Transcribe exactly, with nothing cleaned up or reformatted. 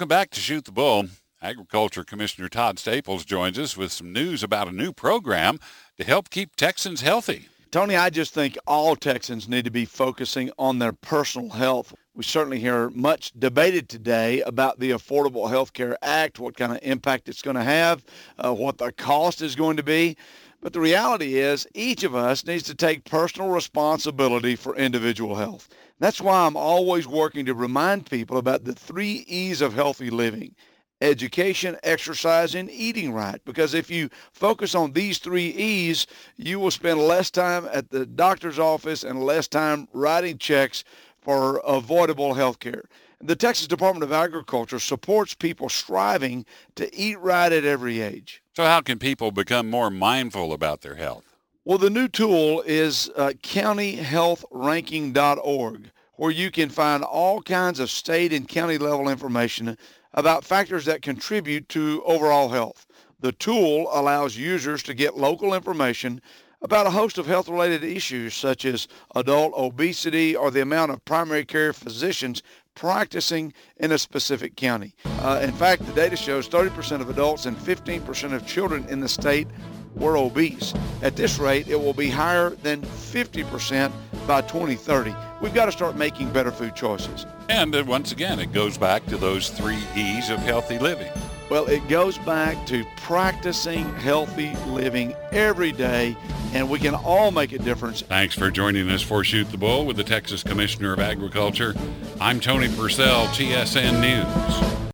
Welcome back to Shoot the Bull. Agriculture Commissioner Todd Staples joins us with some news about a new program to help keep Texans healthy. Tony, I just think all Texans need to be focusing on their personal health. We certainly hear much debated today about the Affordable Health Care Act, what kind of impact it's going to have, uh, what the cost is going to be. But the reality is each of us needs to take personal responsibility for individual health. That's why I'm always working to remind people about the three E's of healthy living: education, exercise, and eating right. Because if you focus on these three E's, you will spend less time at the doctor's office and less time writing checks for avoidable health care. The Texas Department of Agriculture supports people striving to eat right at every age. So how can people become more mindful about their health? Well, the new tool is uh, county health ranking dot org, where you can find all kinds of state and county level information about factors that contribute to overall health. The tool allows users to get local information about a host of health-related issues such as adult obesity or the amount of primary care physicians practicing in a specific county. Uh, in fact, the data shows thirty percent of adults and fifteen percent of children in the state were obese. At this rate, it will be higher than fifty percent by twenty thirty. We've got to start making better food choices. And uh, once again, it goes back to those three E's of healthy living. Well, it goes back to practicing healthy living every day, and we can all make a difference. Thanks for joining us for Shoot the Bull with the Texas Commissioner of Agriculture. I'm Tony Purcell, T S N News.